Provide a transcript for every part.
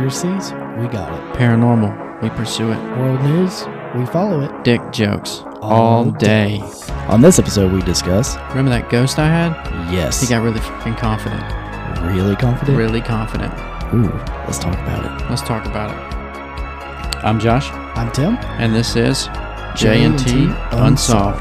Conspiracies, we got it. Paranormal, we pursue it. World news, we follow it. Dick jokes, all day. On this episode, we discuss... Remember that ghost I had? Yes. He got really fucking confident. Really confident? Really confident. Ooh, let's talk about it. Let's talk about it. I'm Josh. I'm Tim. And this is J&T Unsolved.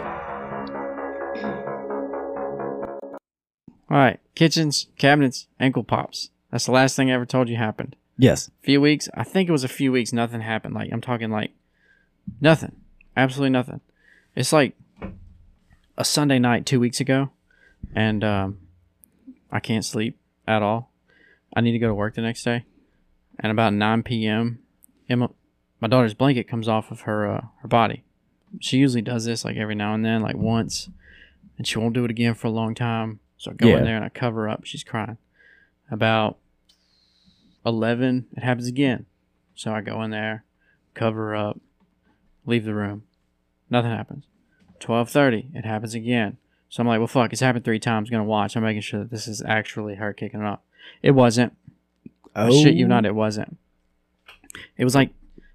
Alright, kitchens, cabinets, ankle pops. That's the last thing I ever told you happened. Yes. Few weeks, I think it was a few weeks, nothing happened. Like, I'm talking like nothing. Absolutely nothing. It's like a Sunday night 2 weeks ago, and I can't sleep at all. I need to go to work the next day. And about 9 p.m., my daughter's blanket comes off of her body. She usually does this like every now and then, like once, and she won't do it again for a long time. So I go in there and I cover her up. She's crying. About 11, it happens again. So I go in there, cover her up, leave the room. Nothing happens. 12:30, it happens again. So I'm like, well, fuck, it's happened 3 times. I'm going to watch. I'm making sure that this is actually her kicking it off. It wasn't. Oh. I shit you not, it wasn't. It was like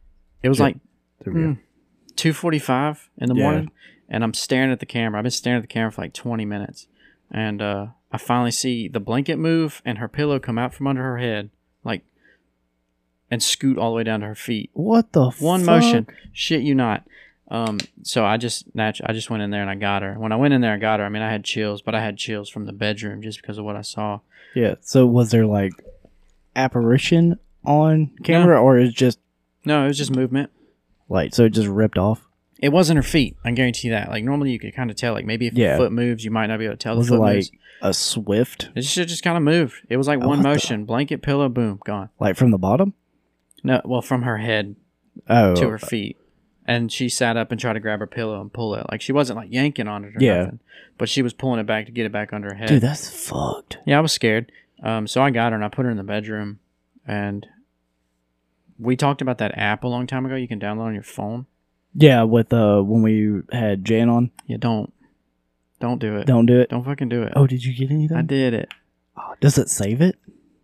2:45 in the morning, and I'm staring at the camera. I've been staring at the camera for like 20 minutes. And I finally see the blanket move and her pillow come out from under her head, like, and scoot all the way down to her feet. What the fuck? One motion. Shit you not. So I just went in there and I got her. When I went in there, I got her. I mean, I had chills, but I had chills from the bedroom just because of what I saw. Yeah. So was there like apparition on camera, or is just No, it was just movement. like, so it just ripped off? It wasn't her feet. I guarantee that. Like, normally you could kind of tell. Like, maybe if your foot moves, you might not be able to tell Was the it foot like moves. a swift? It just kind of moved. It was like one what the- motion. Blanket, pillow, boom, gone. Like from the bottom? No, well, from her head Oh. to her feet. And she sat up and tried to grab her pillow and pull it. Like, she wasn't like yanking on it or nothing. But she was pulling it back to get it back under her head. Dude, that's fucked. Yeah, I was scared. So I got her and I put her in the bedroom. And we talked about that app a long time ago. You can download on your phone. Yeah, with when we had Jan on. Yeah, don't do it. Don't do it. Don't fucking do it. Oh, did you get anything? I did it. Oh, does it save it?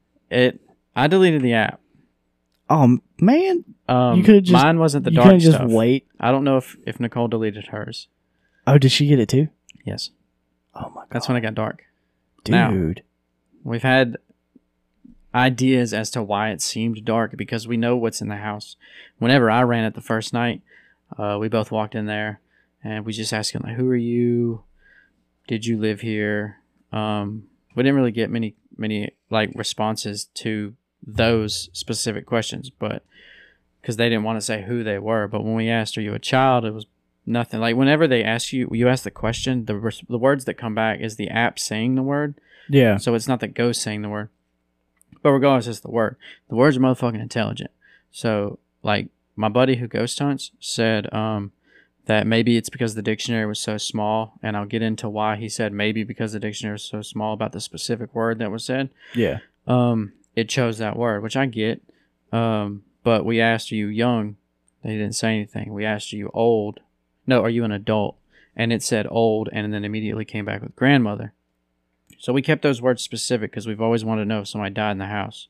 I deleted the app. Oh man, you could have just. Mine wasn't the you dark couldn't just stuff. wait. I don't know if Nicole deleted hers. Oh, did she get it too? Yes. Oh my god, That's when it got dark. dude. Now, we've had ideas as to why it seemed dark because we know what's in the house. Whenever I ran it the first night, we both walked in there and we just asked him, like, who are you? Did you live here? We didn't really get many like responses to those specific questions, but because they didn't want to say who they were. But when we asked, are you a child? It was nothing. Like, whenever they ask you ask the question, the words that come back is the app saying the word. Yeah. So it's not the ghost saying the word. But regardless, it's the word. The words are motherfucking intelligent. So, like, my buddy who ghost hunts said that maybe it's because the dictionary was so small, and I'll get into why he said maybe because the dictionary was so small about the specific word that was said. Yeah. It chose that word, which I get. But we asked, are you young? They didn't say anything. We asked, are you old? No, are you an adult? And it said old, and then immediately came back with grandmother. So we kept those words specific because we've always wanted to know if somebody died in the house.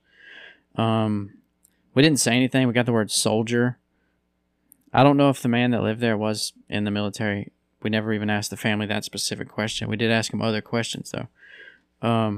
We didn't say anything. We got the word soldier. I don't know if the man that lived there was in the military. We never even asked the family that specific question. We did ask him other questions, though.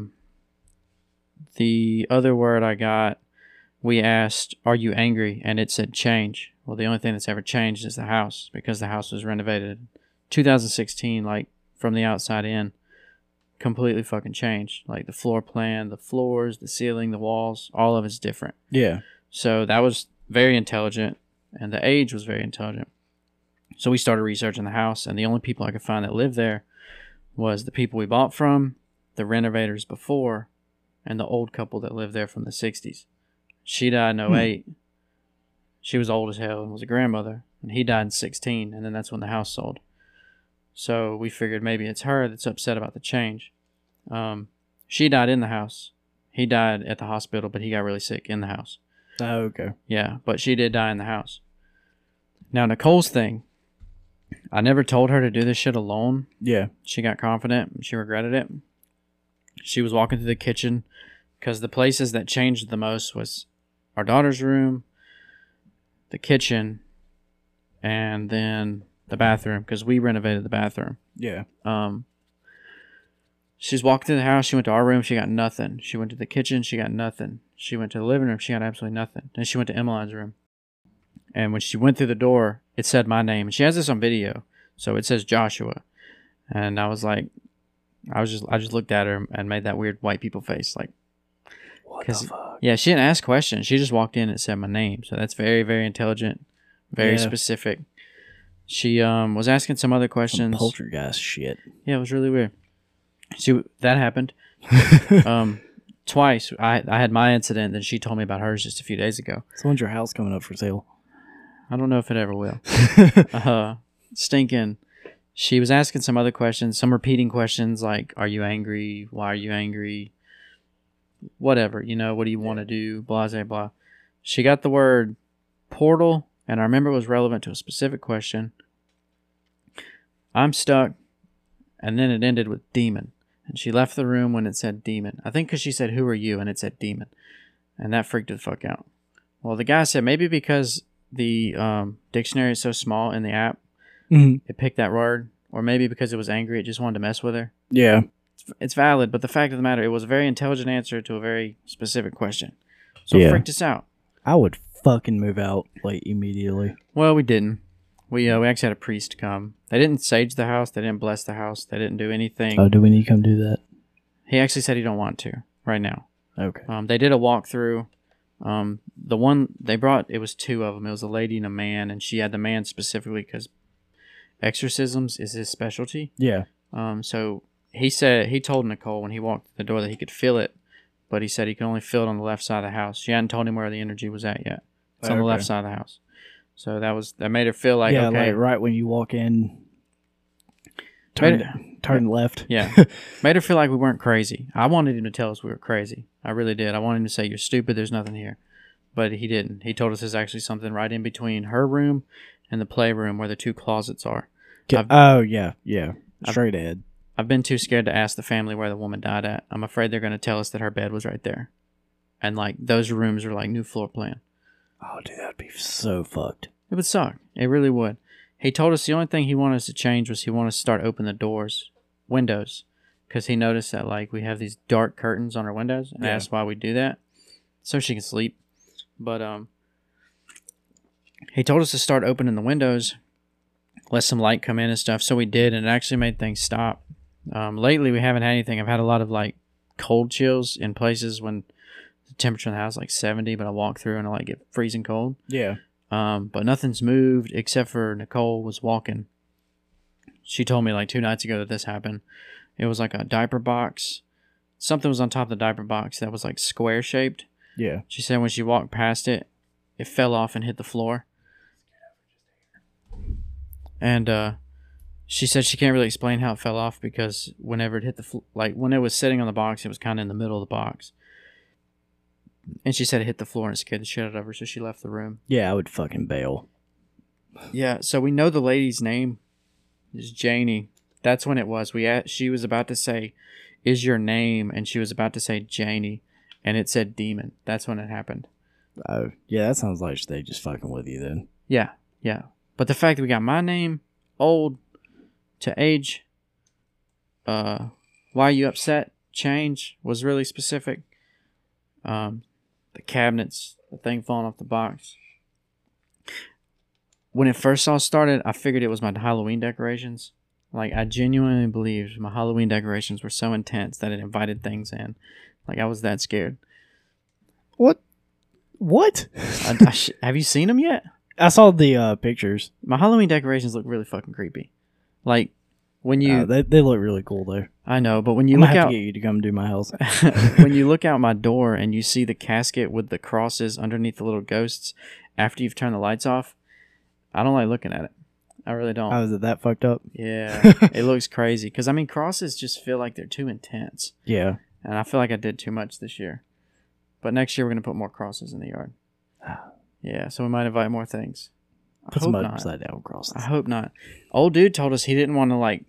The other word I got, we asked, are you angry? And it said change. Well, the only thing that's ever changed is the house because the house was renovated in 2016, like from the outside in. Completely fucking changed. Like the floor plan, the floors, the ceiling, the walls, all of it's different. Yeah. So that was very intelligent, and the age was very intelligent. So we started researching the house, and the only people I could find that lived there was the people we bought from, the renovators before, and the old couple that lived there from the 60s. She died in 08. She was old as hell and was a grandmother, and he died in 16, and then that's when the house sold. So we figured maybe it's her that's upset about the change. She died in the house. He died at the hospital, but he got really sick in the house. Oh, okay. Yeah, but she did die in the house. Now, Nicole's thing, I never told her to do this shit alone. Yeah. She got confident. She regretted it. She was walking through the kitchen because the places that changed the most was our daughter's room, the kitchen, and then the bathroom because we renovated the bathroom. Yeah. She's walked through the house. She went to our room. She got nothing. She went to the kitchen. She got nothing. She went to the living room. She got absolutely nothing. Then she went to Emmeline's room. And when she went through the door, it said my name. And she has this on video. So it says Joshua. And I was like, I just looked at her and made that weird white people face. Like, what the fuck? Yeah, she didn't ask questions. She just walked in and it said my name. So that's very, very intelligent. Very specific. She was asking some other questions. Some poltergeist shit. Yeah, it was really weird. That happened. Twice. I had my incident, then she told me about hers just a few days ago. So when's your house coming up for sale? I don't know if it ever will. Stinking. She was asking some other questions, some repeating questions like, are you angry? Why are you angry? Whatever, what do you want to do? Blah, blah, blah. She got the word portal, and I remember it was relevant to a specific question. I'm stuck. And then it ended with demon. And she left the room when it said demon. I think because she said, who are you? And it said demon. And that freaked the fuck out. Well, the guy said maybe because the dictionary is so small in the app, it picked that word. Or maybe because it was angry, it just wanted to mess with her. Yeah. It's valid, but the fact of the matter, it was a very intelligent answer to a very specific question. So it freaked us out. I would fucking move out, like, immediately. Well, we didn't. We actually had a priest come. They didn't sage the house. They didn't bless the house. They didn't do anything. Oh, do we need to come do that? He actually said he don't want to right now. Okay. They did a walkthrough. The one they brought, it was two of them. It was a lady and a man, and she had the man specifically because exorcisms is his specialty. Yeah. So he told Nicole when he walked through the door that he could feel it, but he said he could only feel it on the left side of the house. She hadn't told him where the energy was at yet. It's on the left side of the house. So that made her feel like, okay. Like right when you walk in, turn left. Yeah. Made her feel like we weren't crazy. I wanted him to tell us we were crazy. I really did. I wanted him to say, you're stupid, there's nothing here. But he didn't. He told us there's actually something right in between her room and the playroom where the two closets are. Yeah. Straight ahead. I've been too scared to ask the family where the woman died at. I'm afraid they're going to tell us that her bed was right there. And like those rooms are like new floor plan. Oh, dude, that'd be so fucked. It would suck. It really would. He told us the only thing he wanted us to change was he wanted us to start opening the windows. Because he noticed that like we have these dark curtains on our windows. And asked why we do that. So she can sleep. But he told us to start opening the windows. Let some light come in and stuff. So we did. And it actually made things stop. Lately we haven't had anything. I've had a lot of like cold chills in places when the temperature in the house is like 70. But I walk through and I like get freezing cold. Yeah. But nothing's moved except for Nicole was walking. She told me like 2 nights ago that this happened. It was like a diaper box. Something was on top of the diaper box that was like square shaped. Yeah. She said when she walked past it, it fell off and hit the floor. And she said she can't really explain how it fell off because whenever it hit the when it was sitting on the box, it was kind of in the middle of the box. And she said it hit the floor and it scared the shit out of her, so she left the room. Yeah, I would fucking bail. Yeah, so we know the lady's name is Janie. That's when it was. She was about to say, "Is your name?" And she was about to say Janie, and it said demon. That's when it happened. Oh, yeah, that sounds like they just fucking with you then. Yeah. But the fact that we got my name, old, to age, why are you upset, change, was really specific. The cabinets, the thing falling off the box. When it first all started, I figured it was my Halloween decorations. Like, I genuinely believed my Halloween decorations were so intense that it invited things in. Like, I was that scared. What? Have you seen them yet? I saw the pictures. My Halloween decorations look really fucking creepy. Like, when you... they look really cool, though. I know, but when you I'm look gonna have out... to get you to come do my house. When you look out my door and you see the casket with the crosses underneath the little ghosts after you've turned the lights off, I don't like looking at it. I really don't. Oh, is it that fucked up? Yeah, it looks crazy. Because, I mean, crosses just feel like they're too intense. Yeah. And I feel like I did too much this year. But next year we're going to put more crosses in the yard. Yeah, so we might invite more things. Put some upside down crosses. I hope not. Old dude told us he didn't want to, like...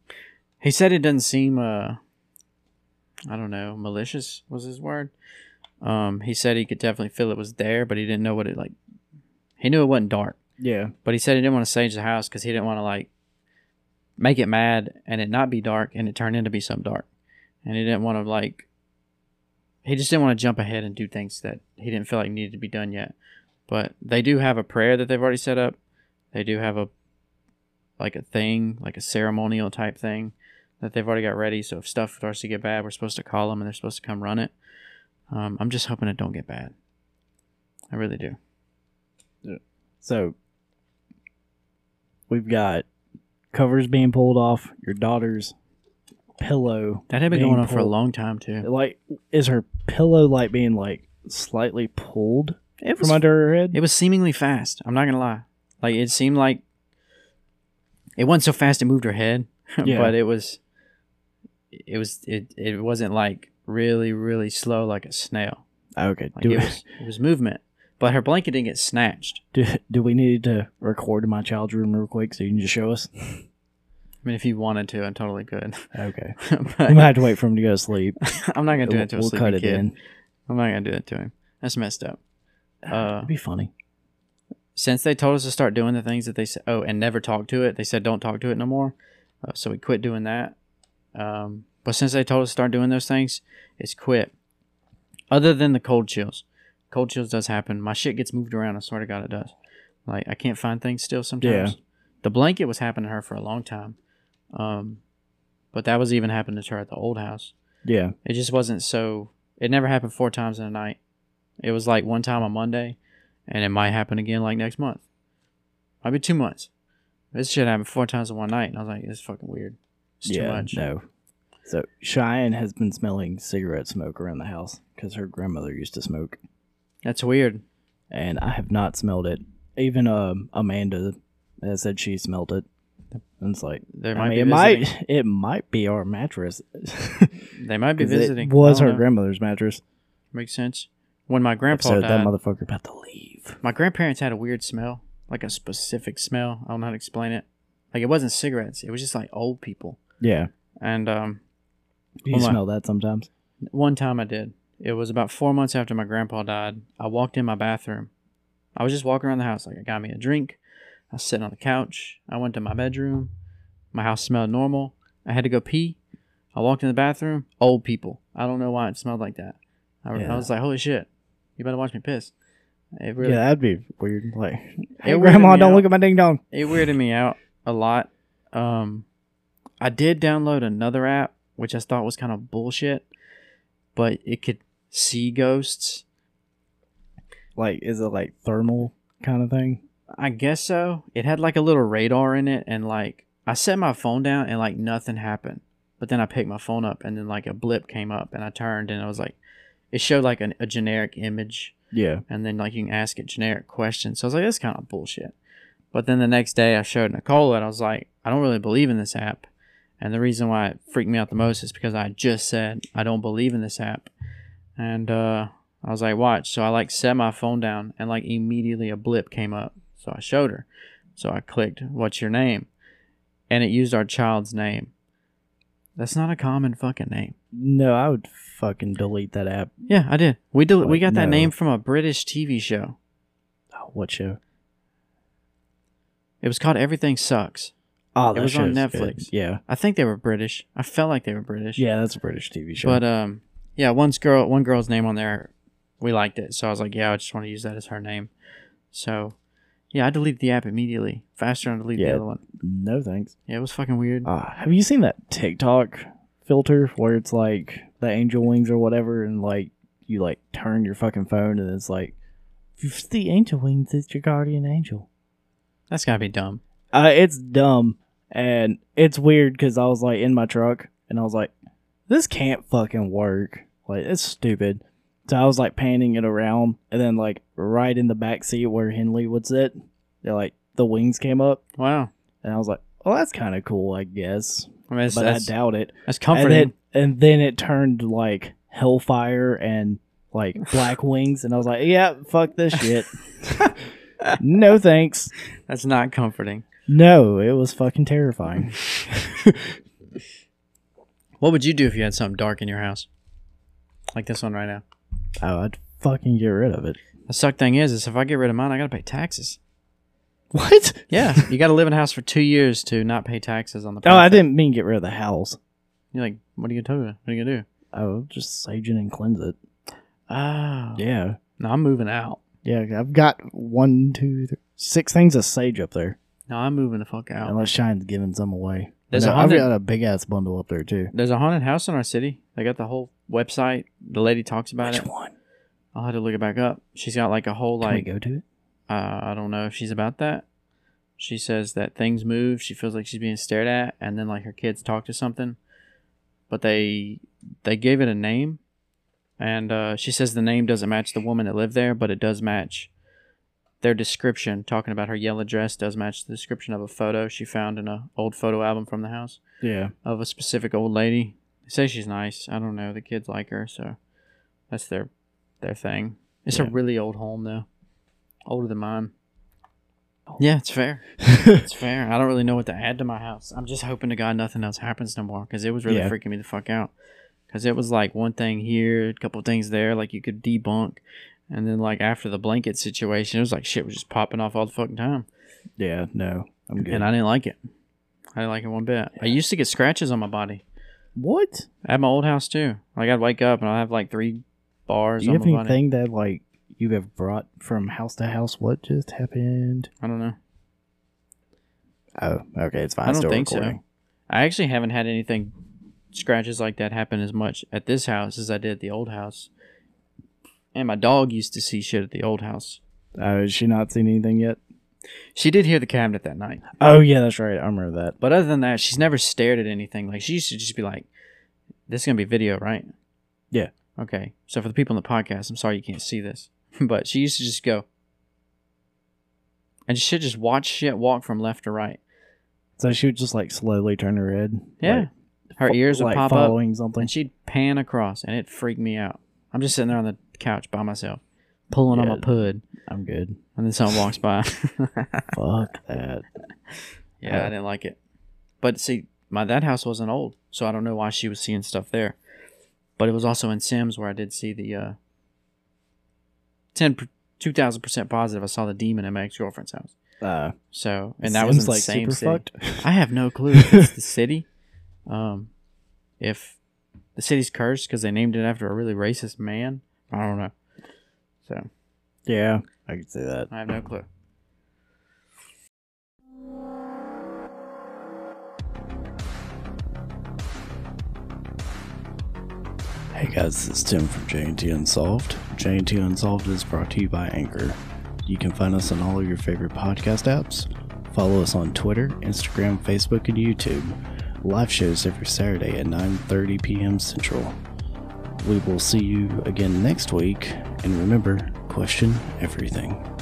He said it doesn't seem, I don't know, malicious was his word. He said he could definitely feel it was there, but he didn't know what it like. He knew it wasn't dark, Yeah. but he said he didn't want to sage the house because he didn't want to like make it mad and it not be dark and it turned into be something dark, and he didn't want to like. He just didn't want to jump ahead and do things that he didn't feel like needed to be done yet. But they do have a prayer that they've already set up. They do have a thing, like a ceremonial type thing that they've already got ready. So if stuff starts to get bad, we're supposed to call them and they're supposed to come run it. I'm just hoping it don't get bad. I really do. So we've got covers being pulled off, your daughter's pillow. That had been being going on for a pulled. long time too. Like, is her pillow like being like slightly pulled from under her head? It was seemingly fast. I'm not gonna lie. Like it seemed like it wasn't so fast it moved her head, Yeah. but it wasn't like really, really slow like a snail. Okay. Like it was movement. But her blanket didn't get snatched. Do we need to record in my child's room real quick so you can just show us? I mean, if you wanted to, I totally could. Okay. But I'm gonna have to wait for him to go to sleep. I'm not gonna do it to a We'll sleeping cut it kid. in. I'm not gonna do that to him. That's messed up. It'd be funny. Since they told us to start doing the things that they said, and never talk to it, they said don't talk to it no more. So we quit doing that. But since they told us to start doing those things, it's quit. Other than the cold chills. Cold chills does happen. My shit gets moved around. I swear to God it does. Like, I can't find things still sometimes. Yeah. The blanket was happening to her for a long time. But that was even happening to her at the old house. Yeah. It just wasn't so... It never happened 4 times in a night. It was like one time on Monday, and it might happen again like next month. Might be 2 months. This shit happened 4 times in one night, and I was like, it's fucking weird. It's too much. No. So Cheyenne has been smelling cigarette smoke around the house because her grandmother used to smoke, That's weird. and I have not smelled it. Even Amanda has said she smelled it. And it's like, They I might mean, be it might be our mattress. They might be 'Cause visiting. It was I don't her know. grandmother's mattress. Makes sense. When my grandpa So died, that motherfucker about to leave. my grandparents had a weird smell, like a specific smell. I don't know how to explain it. Like, it wasn't cigarettes. It was just like old people. Yeah. And Do you Well, my- smell that sometimes? one time I did. It was about 4 months after my grandpa died. I walked in my bathroom. I was just walking around the house. Like, I got me a drink. I was sitting on the couch. I went to my bedroom. My house smelled normal. I had to go pee. I walked in the bathroom. Old people. I don't know why it smelled like that. Yeah. I was like, holy shit. You better watch me piss. It really, Yeah, that'd be weird. Like, hey, weirded grandma, me don't out. look at my ding dong. It weirded me out a lot. I did download another app, which I thought was kind of bullshit, but it could see ghosts. Like, is it like thermal kind of thing? I guess so. It had like a little radar in it, and like I set my phone down and like nothing happened. But then I picked my phone up and then like a blip came up and I turned and I was like, it showed like a generic image, Yeah. and then like you can ask it generic questions. So I was like, that's kind of bullshit. But then the next day I showed Nicole it. I was like, I don't really believe in this app. And the reason why it freaked me out the most is because I just said I don't believe in this app. And I was like, watch. So I like set my phone down and like immediately a blip came up. So I showed her. So I clicked, what's your name? And it used our child's name. That's not a common fucking name. No, I would fucking delete that app. Yeah, I did. We Like, got that no. name from a British TV show. Oh, what show? It was called Everything Sucks. Oh, It that was on show's Netflix. good. Yeah. I think they were British. I felt like they were British. Yeah, that's a British TV show. But yeah, one girl's name on there, we liked it. So I was like, yeah, I just want to use that as her name. So yeah, I deleted the app immediately. Faster than I deleted Yeah. the other one. no thanks. Yeah, it was fucking weird. Have you seen that TikTok filter where it's like the angel wings or whatever, and like you like turn your fucking phone and it's like, if it's the angel wings, it's your guardian angel. That's gotta be dumb. It's dumb and it's weird because I was like in my truck and I was like, this can't fucking work. Like, it's stupid. So I was like panning it around, and then like right in the back seat where Henley would sit, like the wings came up, Wow. and I was like, "Oh, that's kind of cool, I guess." I mean, But I doubt it. that's comforting. And then it turned like hellfire and like black wings, and I was like, "Yeah, fuck this shit. No thanks." That's not comforting. No, it was fucking terrifying. What would you do if you had something dark in your house? Like this one right now. Oh, I'd fucking get rid of it. The suck thing is if I get rid of mine, I gotta pay taxes. What? Yeah, you gotta live in a house for 2 years to not pay taxes on the. Oh, I profit. didn't mean get rid of the house. You're like, what are you gonna do? What are you gonna do? Oh, just sage it and cleanse it. Oh, Yeah. no, I'm moving out. Yeah, I've got 1, 2, 3, 6 things of sage up there. No, I'm moving the fuck out. Unless Shine's giving some away. There's No, a I've haunted- got a big ass bundle up there too. There's a haunted house in our city. They got the whole website. The lady talks about Which it. one? I'll have to look it back up. She's got like a whole Can we like go to it? I don't know if she's about that. She says that things move. She feels like she's being stared at, and then like her kids talk to something, but they gave it a name, and she says the name doesn't match the woman that lived there, but it does match their description. Talking about her yellow dress does match the description of a photo she found in an old photo album from the house Yeah. of a specific old lady. They say she's nice. I don't know. The kids like her, so that's their thing. It's a Yeah. really old home though, older than mine. Yeah, it's fair. It's fair. I don't really know what to add to my house. I'm just hoping to God nothing else happens no more because it was really Yeah. freaking me the fuck out. Because it was like one thing here, a couple things there, like you could debunk. And then like after the blanket situation, it was like shit was just popping off all the fucking time. Yeah, no. I'm good. And I didn't like it. I didn't like it one bit. I used to get scratches on my body. What? At my old house too. Like I'd wake up and I'd have like 3 bars Do you on have my body. anything that like you have brought from house to house? What just happened? I don't know. Oh, okay, it's fine. I don't Still think recording. so. I actually haven't had anything scratches like that happen as much at this house as I did at the old house. And my dog used to see shit at the old house. Oh, has she not seen anything yet? She did hear the cabinet that night. Oh yeah, that's right. I remember that. But other than that, she's never stared at anything. Like she used to just be like, this is gonna be video, right? Yeah. Okay. So for the people on the podcast, I'm sorry you can't see this. But she used to just go. And she'd just watch shit walk from left to right. So she would just like slowly turn her head. Yeah. like, Her ears would like pop up. following something. And she'd pan across, and it freaked me out. I'm just sitting there on the couch by myself, pulling on my Yeah. pud, I'm good. and then someone walks by. Fuck that. Yeah, I didn't like it. But see, that house wasn't old, so I don't know why she was seeing stuff there. But it was also in Sims where I did see the 2,000% positive. I saw the demon in my ex-girlfriend's house. So, and that was in the like same super city. fucked. I have no clue if it's the city. If the city's cursed because they named it after a really racist man. I don't know. So, Yeah, I could say that. I have no clue. Hey guys, this is Tim from JNT Unsolved. JNT Unsolved is brought to you by Anchor. You can find us on all of your favorite podcast apps. Follow us on Twitter, Instagram, Facebook, and YouTube. Live shows every Saturday at 9:30 p.m. Central. We will see you again next week, and remember, question everything.